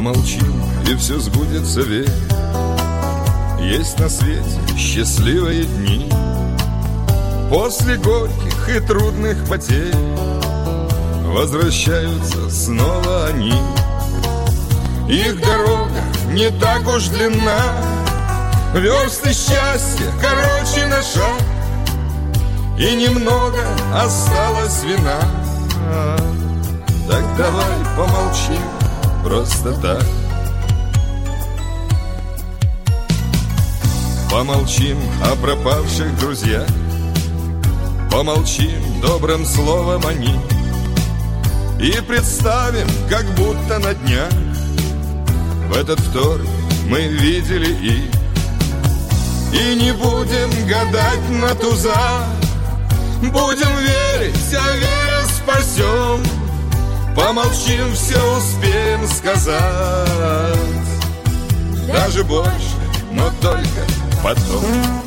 Помолчим, и все сбудется, верь. Есть на свете счастливые дни. После горьких и трудных потерь возвращаются снова они. Их дорога не так уж длинна, версты счастья короче на шаг, и немного осталось вина. Так давай помолчим просто так. Помолчим о пропавших друзьях, помолчим добрым словом о них, и представим, как будто на днях в этот вторник мы видели их. И не будем гадать на туза, будем верить, а веря спасем. Помолчим, все успеем сказать, даже больше, но только потом.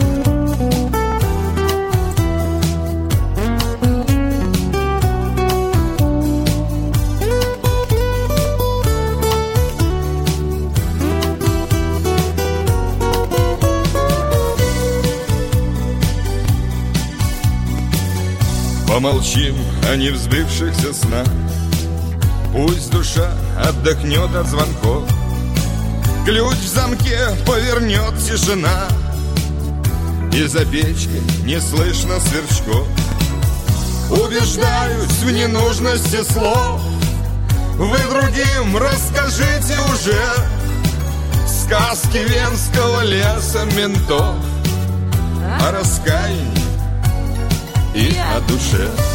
Помолчим о невзбывшихся снах, пусть душа отдохнет от звонков, ключ в замке повернет тишина, и за печкой не слышно сверчков. Убеждаюсь в ненужности слов, вы другим расскажите уже сказки венского леса ментов о раскаянии и о душе.